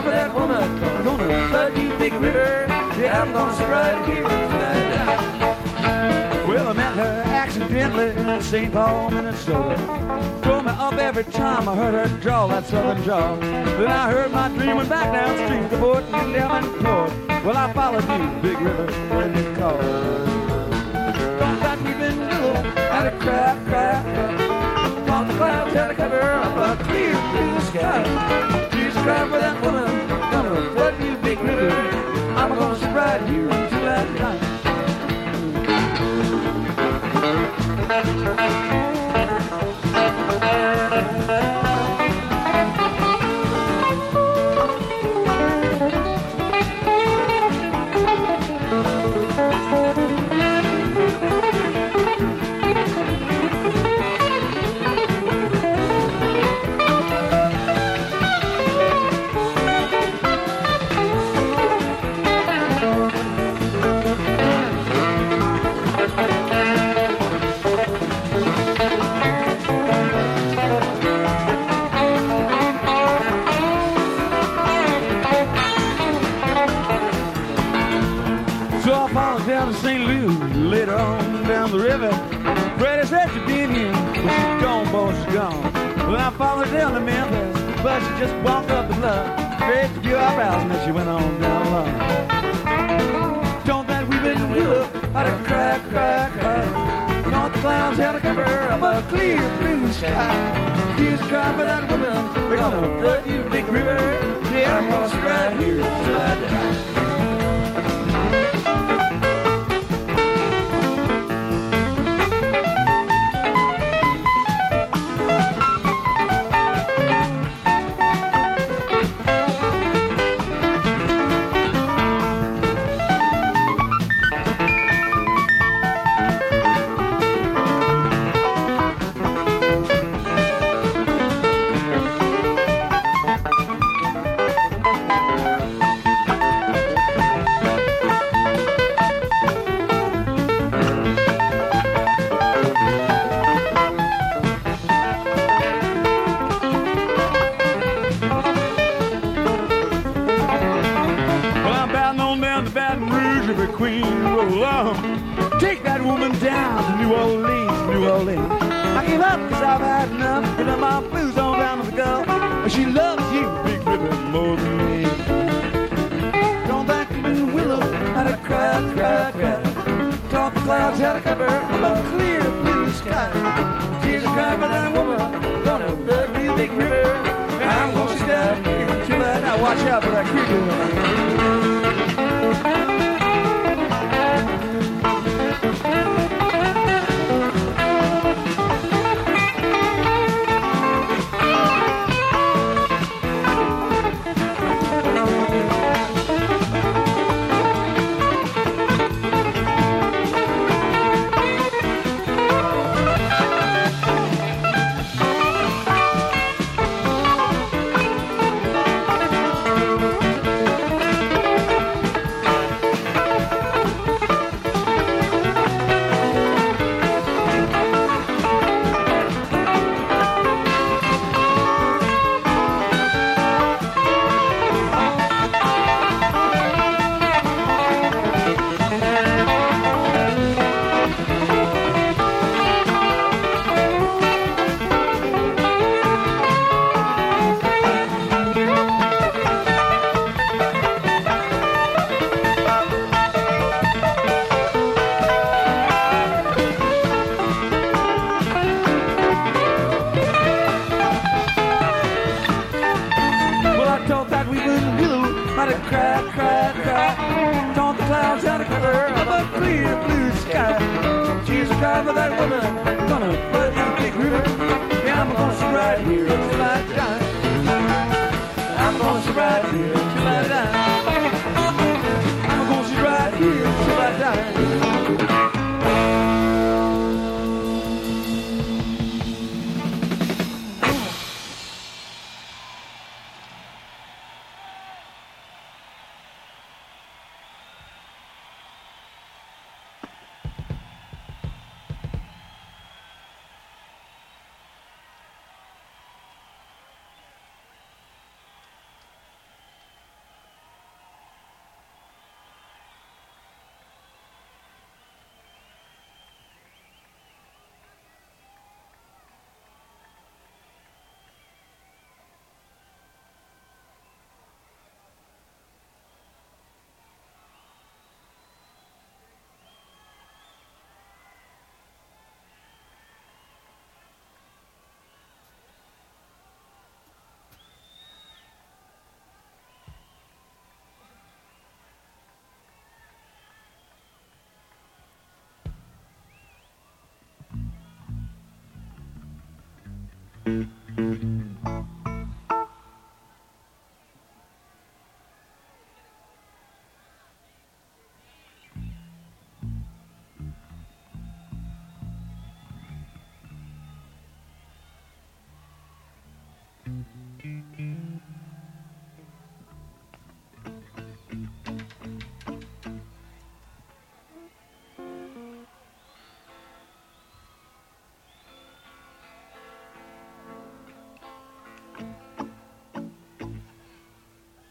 for that woman. I'm gonna flood you, Big River. Yeah, I'm gonna sit right here tonight. Well, I met her accidentally in St. Paul, Minnesota. Drove me up every time I heard her draw that southern draw. Then I heard my dream went back downstream to Fort and Davenport. Well, I followed you, Big River, when you called. Don't got me been little, had a crack. On the clouds had a cover of a clear blue sky. She's crying for that woman, gonna flood you, Big River. I'm gonna sit right here until that time. Down to St. Louis, later on down the river. Freddie said she'd been here, but she's gone, boy, she's gone. Well, I followed down to Memphis, but she just walked up the bluff, straight to your house, and then she went on down along. Don't that we've been good, out of crack. North the clouds had a cover of a clear blue sky. She's crying for that woman, we're gonna flood you, Big River. Yeah, I'm gonna sit right here till I die. Take that woman down to New Orleans. I give up cause I've had enough. Give her my blues on down to the Gulf. She loves you, Big River, more than me. Don't think you've been willow, had a crack. Talk the clouds had a cover of a clear blue sky. She's a cry for that woman, gonna flood you, Big River. I'm gonna sit down here until that. Now watch out for that creature.